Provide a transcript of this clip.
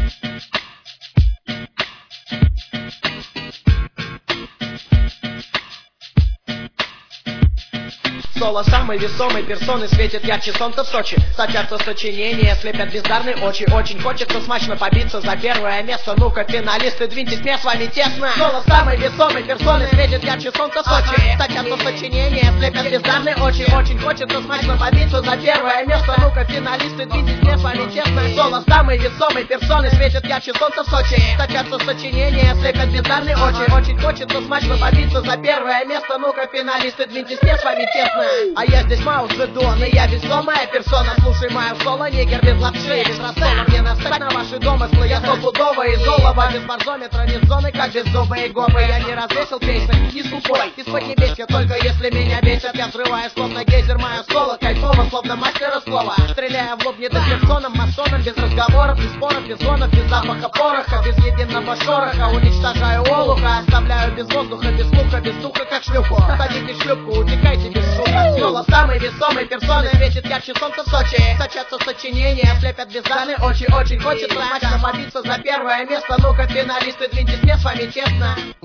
Соло самой весомой персоны светит ярче солнца в Сочи. Сочатся сочинения, слепят бездарные очи. Очень хочется смачно побиться за первое место. Ну-ка, финалисты, двиньтесь, мне с вами тесно. Соло самой весомой персоны светит ярче солнца в Сочи. Сочатся сочинения, слепят бездарные очи. Очень хочется смачно побиться за первое место. Ну-ка, финалисты, двиньтесь, мне с вами тесно. Соло самой весомой персоны светит ярче солнца в Сочи. Сочатся сочинения, слепят бездарные очи. Очень хочется смачно побиться за первое место. Ну-ка, финалисты, двиньтесь, мне с вами тесно. А я здесь Маус Ведон, и я весомая персона. Слушай мое соло, нигер без лапши, без рассола. Мне настать на ваши домыслы, я стопудовая из олова. Без барзометра, нет зоны, как без зубы и губы. Я не развесил песен, не скупой, из-под небесья. Только если меня бесят, я взрываю словно гейзер мое соло. Кайфово, словно мастера слова. Стреляя в лоб недоперсоном, масоном. Без разговоров, без споров, без гонок, без запаха пороха. Без единого шороха, уничтожаю олуха. Оставляю без воздуха, без слуха, без духа, как шлюху. Садитесь в шлюпку, утекайте без шума. Соло самой весомой персоны светит ярче солнца в Сочи. Сочатся сочинения, слепят бездарные очи. Очень хочется смачно побиться за первое место. Ну-ка, финалисты, двиньтесь, мне с вами честно.